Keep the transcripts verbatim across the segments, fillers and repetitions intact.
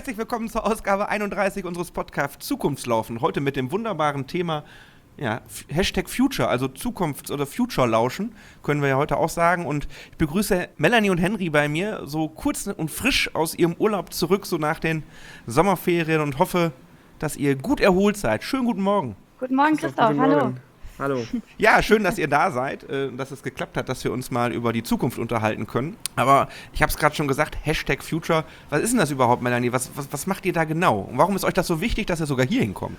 Herzlich willkommen zur Ausgabe einunddreißig unseres Podcasts Zukunftslaufen. Heute mit dem wunderbaren Thema ja, Hashtag Future, also Zukunfts- oder Future-Lauschen, können wir ja heute auch sagen. Und ich begrüße Melanie und Henry bei mir, so kurz und frisch aus ihrem Urlaub zurück, so nach den Sommerferien, und hoffe, dass ihr gut erholt seid. Schönen guten Morgen. Guten Morgen, Christoph. Guten Hallo. Morgen. Hallo. Ja, schön, dass ihr da seid, äh, dass es geklappt hat, dass wir uns mal über die Zukunft unterhalten können. Aber ich habe es gerade schon gesagt, Hashtag Future. Was ist denn das überhaupt, Melanie? Was, was, was macht ihr da genau? Und warum ist euch das so wichtig, dass ihr sogar hier hinkommt?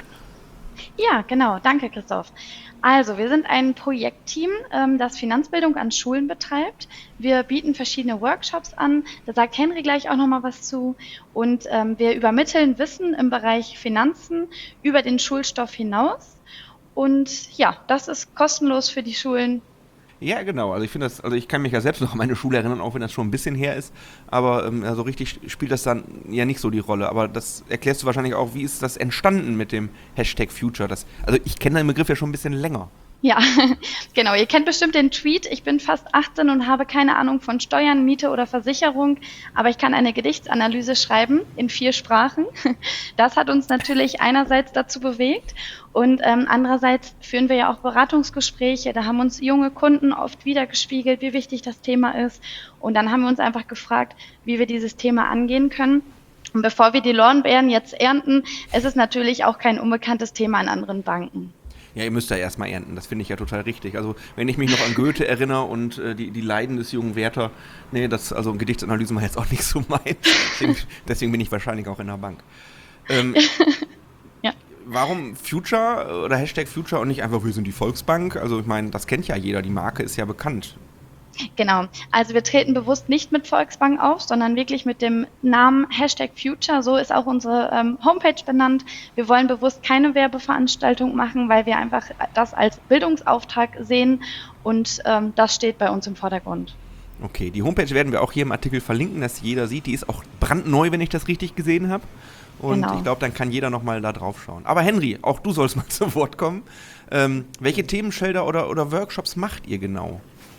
Ja, genau. Danke, Christoph. Also, wir sind ein Projektteam, ähm, das Finanzbildung an Schulen betreibt. Wir bieten verschiedene Workshops an. Da sagt Henry gleich auch nochmal was zu. Und ähm, wir übermitteln Wissen im Bereich Finanzen über den Schulstoff hinaus. Und ja, das ist kostenlos für die Schulen. Ja, genau. Also ich finde das, also ich kann mich ja selbst noch an meine Schule erinnern, auch wenn das schon ein bisschen her ist. Aber ähm, also richtig spielt das dann ja nicht so die Rolle. Aber das erklärst du wahrscheinlich auch, wie ist das entstanden mit dem Hashtag Future? Das, also ich kenne den Begriff ja schon ein bisschen länger. Ja, genau. Ihr kennt bestimmt den Tweet. Ich bin fast achtzehn und habe keine Ahnung von Steuern, Miete oder Versicherung, aber ich kann eine Gedichtsanalyse schreiben in vier Sprachen. Das hat uns natürlich einerseits dazu bewegt und ähm, andererseits führen wir ja auch Beratungsgespräche. Da haben uns junge Kunden oft wiedergespiegelt, wie wichtig das Thema ist. Und dann haben wir uns einfach gefragt, wie wir dieses Thema angehen können. Und bevor wir die Lorbeeren jetzt ernten, ist es natürlich auch kein unbekanntes Thema an anderen Banken. Ja, ihr müsst ja erstmal ernten, das finde ich ja total richtig. Also wenn ich mich noch an Goethe erinnere und äh, die, die Leiden des jungen Werther, nee, das, also Gedichtsanalyse war jetzt auch nicht so mein. Deswegen, deswegen bin ich wahrscheinlich auch in der Bank. Ähm, ja. Warum Future oder Hashtag Future und nicht einfach, wir sind die Volksbank? Also ich meine, das kennt ja jeder, die Marke ist ja bekannt. Genau, also wir treten bewusst nicht mit Volksbank auf, sondern wirklich mit dem Namen Hashtag Future, so ist auch unsere ähm, Homepage benannt. Wir wollen bewusst keine Werbeveranstaltung machen, weil wir einfach das als Bildungsauftrag sehen und ähm, das steht bei uns im Vordergrund. Okay, die Homepage werden wir auch hier im Artikel verlinken, dass jeder sieht, die ist auch brandneu, wenn ich das richtig gesehen habe. Und genau. Ich glaube, dann kann jeder nochmal da drauf schauen. Aber Henry, auch du sollst mal zu Wort kommen. Ähm, welche Themenfelder oder, oder Workshops macht ihr genau?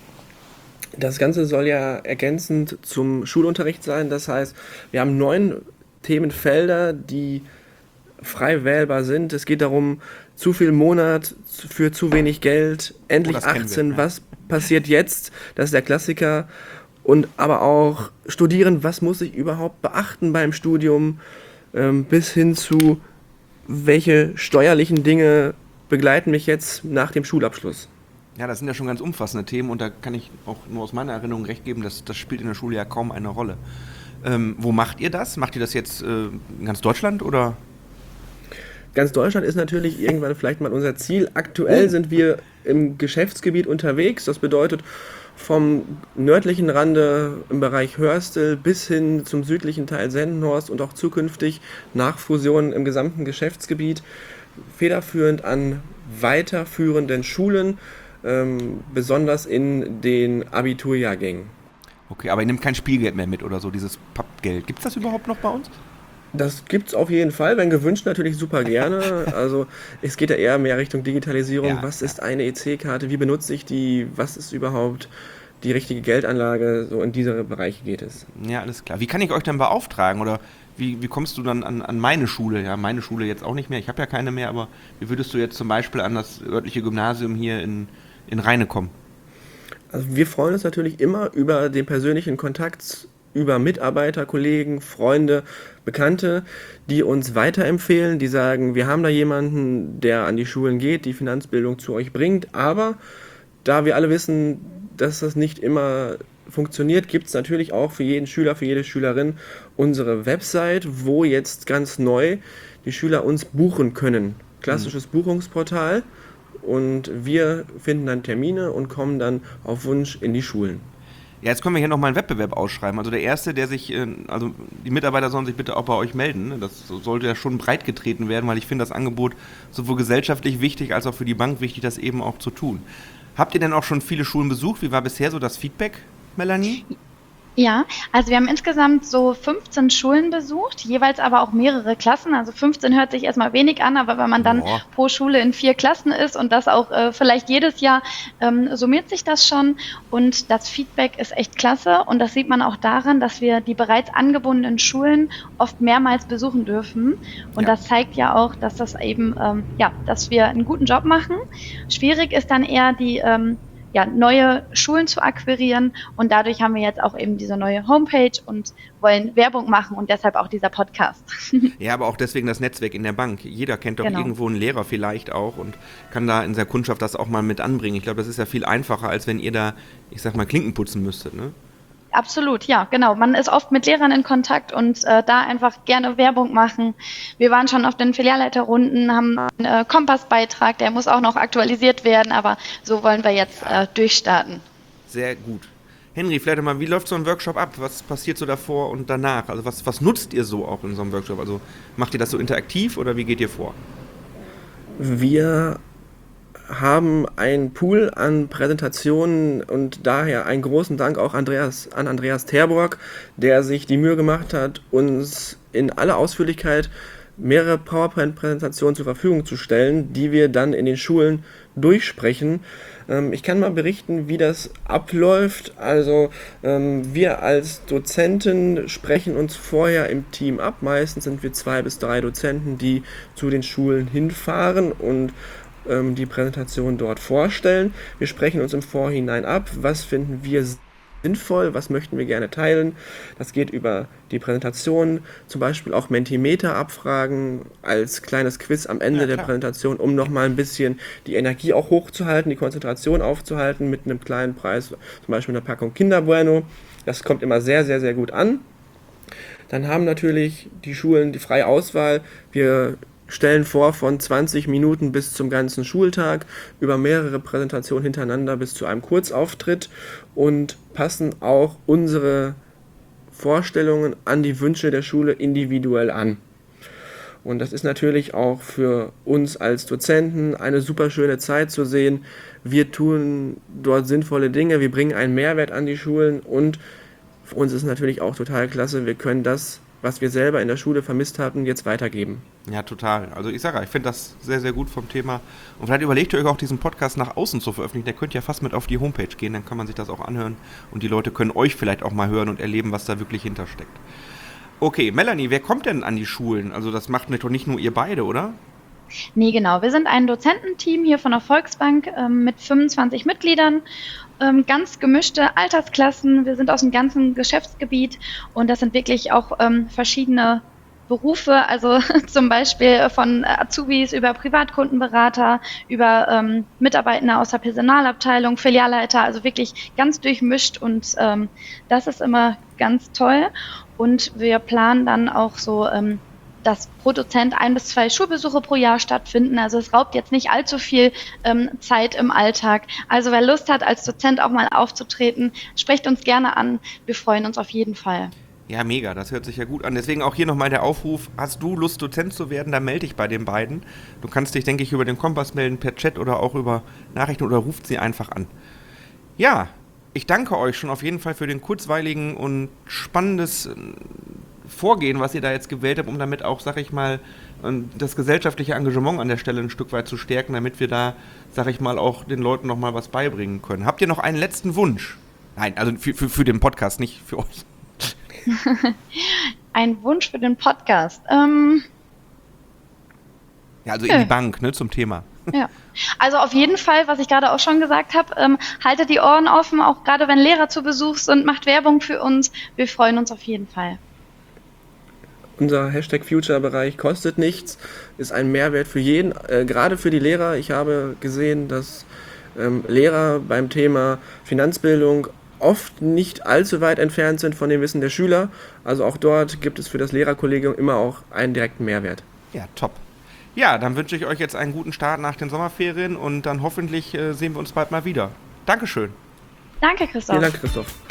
Das Ganze soll ja ergänzend zum Schulunterricht sein. Das heißt, wir haben neun Themenfelder, die frei wählbar sind. Es geht darum, zu viel Monat für zu wenig Geld, endlich oh, achtzehn, wir, ja. Was passiert jetzt? Das ist der Klassiker. Und aber auch studieren, was muss ich überhaupt beachten beim Studium, ähm, bis hin zu, welche steuerlichen Dinge begleiten mich jetzt nach dem Schulabschluss. Ja, das sind ja schon ganz umfassende Themen und da kann ich auch nur aus meiner Erinnerung recht geben, dass das spielt in der Schule ja kaum eine Rolle. Ähm, wo macht ihr das? Macht ihr das jetzt äh, in ganz Deutschland oder? Ganz Deutschland ist natürlich irgendwann vielleicht mal unser Ziel. Aktuell oh. sind wir im Geschäftsgebiet unterwegs. Das bedeutet vom nördlichen Rande im Bereich Hörstel bis hin zum südlichen Teil Sendenhorst und auch zukünftig nach Fusionen im gesamten Geschäftsgebiet. Federführend an weiterführenden Schulen, Ähm, besonders in den Abiturjahrgängen. Okay, aber ihr nehmt kein Spielgeld mehr mit oder so, dieses Pappgeld. Gibt es das überhaupt noch bei uns? Das gibt es auf jeden Fall, wenn gewünscht natürlich super gerne. Also es geht ja eher mehr Richtung Digitalisierung. Ja, was ja. ist eine E C-Karte? Wie benutze ich die? Was ist überhaupt die richtige Geldanlage? So in diese Bereiche geht es. Ja, alles klar. Wie kann ich euch dann beauftragen oder Wie, wie kommst du dann an, an meine Schule? Ja, meine Schule jetzt auch nicht mehr, ich habe ja keine mehr, aber wie würdest du jetzt zum Beispiel an das örtliche Gymnasium hier in, in Rheine kommen? Also wir freuen uns natürlich immer über den persönlichen Kontakt, über Mitarbeiter, Kollegen, Freunde, Bekannte, die uns weiterempfehlen, die sagen, wir haben da jemanden, der an die Schulen geht, die Finanzbildung zu euch bringt, aber da wir alle wissen, dass das nicht immer funktioniert, gibt es natürlich auch für jeden Schüler, für jede Schülerin unsere Website, wo jetzt ganz neu die Schüler uns buchen können. Klassisches mhm. Buchungsportal und wir finden dann Termine und kommen dann auf Wunsch in die Schulen. Ja, jetzt können wir hier nochmal einen Wettbewerb ausschreiben. Also der Erste, der sich, also die Mitarbeiter sollen sich bitte auch bei euch melden. Das sollte ja schon breit getreten werden, weil ich finde das Angebot sowohl gesellschaftlich wichtig als auch für die Bank wichtig, das eben auch zu tun. Habt ihr denn auch schon viele Schulen besucht? Wie war bisher so das Feedback, Melanie? Ja, also wir haben insgesamt so fünfzehn Schulen besucht, jeweils aber auch mehrere Klassen. Also fünfzehn hört sich erstmal wenig an, aber wenn man dann Boah. pro Schule in vier Klassen ist und das auch äh, vielleicht jedes Jahr, ähm, summiert sich das schon. Und das Feedback ist echt klasse. Und das sieht man auch daran, dass wir die bereits angebundenen Schulen oft mehrmals besuchen dürfen. Und Ja. das zeigt ja auch, dass das eben, ähm, ja, dass wir einen guten Job machen. Schwierig ist dann eher die ähm, ja, neue Schulen zu akquirieren und dadurch haben wir jetzt auch eben diese neue Homepage und wollen Werbung machen und deshalb auch dieser Podcast. Ja, aber auch deswegen das Netzwerk in der Bank. Jeder kennt doch Genau. irgendwo einen Lehrer vielleicht auch und kann da in seiner Kundschaft das auch mal mit anbringen. Ich glaube, das ist ja viel einfacher, als wenn ihr da, ich sag mal, Klinken putzen müsstet, ne? Absolut, ja, genau. Man ist oft mit Lehrern in Kontakt und äh, da einfach gerne Werbung machen. Wir waren schon auf den Filialleiterrunden, haben einen äh, Kompassbeitrag, der muss auch noch aktualisiert werden, aber so wollen wir jetzt äh, durchstarten. Sehr gut. Henry, vielleicht mal, wie läuft so ein Workshop ab? Was passiert so davor und danach? Also was, was nutzt ihr so auch in so einem Workshop? Also macht ihr das so interaktiv oder wie geht ihr vor? Wir haben einen Pool an Präsentationen und daher einen großen Dank auch Andreas, an Andreas Terborg, der sich die Mühe gemacht hat, uns in aller Ausführlichkeit mehrere PowerPoint-Präsentationen zur Verfügung zu stellen, die wir dann in den Schulen durchsprechen. Ähm, ich kann mal berichten, wie das abläuft. Also ähm, wir als Dozenten sprechen uns vorher im Team ab. Meistens sind wir zwei bis drei Dozenten, die zu den Schulen hinfahren und die Präsentation dort vorstellen. Wir sprechen uns im Vorhinein ab, was finden wir sinnvoll, was möchten wir gerne teilen. Das geht über die Präsentation, zum Beispiel auch Mentimeter-Abfragen als kleines Quiz am Ende Ja, der klar. Präsentation, um nochmal ein bisschen die Energie auch hochzuhalten, die Konzentration aufzuhalten mit einem kleinen Preis, zum Beispiel einer Packung Kinder Bueno. Das kommt immer sehr, sehr, sehr gut an. Dann haben natürlich die Schulen die freie Auswahl. Wir stellen vor, von zwanzig Minuten bis zum ganzen Schultag über mehrere Präsentationen hintereinander bis zu einem Kurzauftritt und passen auch unsere Vorstellungen an die Wünsche der Schule individuell an. Und das ist natürlich auch für uns als Dozenten eine super schöne Zeit zu sehen. Wir tun dort sinnvolle Dinge, wir bringen einen Mehrwert an die Schulen und für uns ist natürlich auch total klasse, wir können das, was wir selber in der Schule vermisst hatten, jetzt weitergeben. Ja, total. Also ich sage ja, ich finde das sehr, sehr gut vom Thema. Und vielleicht überlegt ihr euch auch, diesen Podcast nach außen zu veröffentlichen. Der könnt ja fast mit auf die Homepage gehen, dann kann man sich das auch anhören. Und die Leute können euch vielleicht auch mal hören und erleben, was da wirklich hintersteckt. Okay, Melanie, wer kommt denn an die Schulen? Also das macht doch nicht nur ihr beide, oder? Nee, genau. Wir sind ein Dozententeam hier von der Volksbank ähm, mit fünfundzwanzig Mitgliedern. Ähm, ganz gemischte Altersklassen. Wir sind aus dem ganzen Geschäftsgebiet und das sind wirklich auch ähm, verschiedene Berufe, also zum Beispiel von Azubis über Privatkundenberater, über ähm, Mitarbeitende aus der Personalabteilung, Filialleiter, also wirklich ganz durchmischt und ähm, das ist immer ganz toll. Und wir planen dann auch so, ähm, dass pro Dozent ein bis zwei Schulbesuche pro Jahr stattfinden. Also es raubt jetzt nicht allzu viel ähm, Zeit im Alltag. Also wer Lust hat, als Dozent auch mal aufzutreten, sprecht uns gerne an. Wir freuen uns auf jeden Fall. Ja, mega, das hört sich ja gut an. Deswegen auch hier nochmal der Aufruf, hast du Lust, Dozent zu werden, dann melde dich bei den beiden. Du kannst dich, denke ich, über den Kompass melden, per Chat oder auch über Nachrichten oder ruft sie einfach an. Ja, ich danke euch schon auf jeden Fall für den kurzweiligen und spannendes Vorgehen, was ihr da jetzt gewählt habt, um damit auch, sag ich mal, das gesellschaftliche Engagement an der Stelle ein Stück weit zu stärken, damit wir da, sag ich mal, auch den Leuten nochmal was beibringen können. Habt ihr noch einen letzten Wunsch? Nein, also für, für, für den Podcast, nicht für euch. Ein Wunsch für den Podcast. Ähm, ja, also in die Bank, ne, zum Thema. Ja, also auf jeden Fall, was ich gerade auch schon gesagt habe, ähm, haltet die Ohren offen, auch gerade wenn Lehrer zu Besuch sind, macht Werbung für uns. Wir freuen uns auf jeden Fall. Unser Hashtag Future-Bereich kostet nichts, ist ein Mehrwert für jeden, äh, gerade für die Lehrer. Ich habe gesehen, dass ähm, Lehrer beim Thema Finanzbildung oft nicht allzu weit entfernt sind von dem Wissen der Schüler. Also auch dort gibt es für das Lehrerkollegium immer auch einen direkten Mehrwert. Ja, top. Ja, dann wünsche ich euch jetzt einen guten Start nach den Sommerferien und dann hoffentlich äh, sehen wir uns bald mal wieder. Dankeschön. Danke, Christoph. Vielen Dank, Christoph.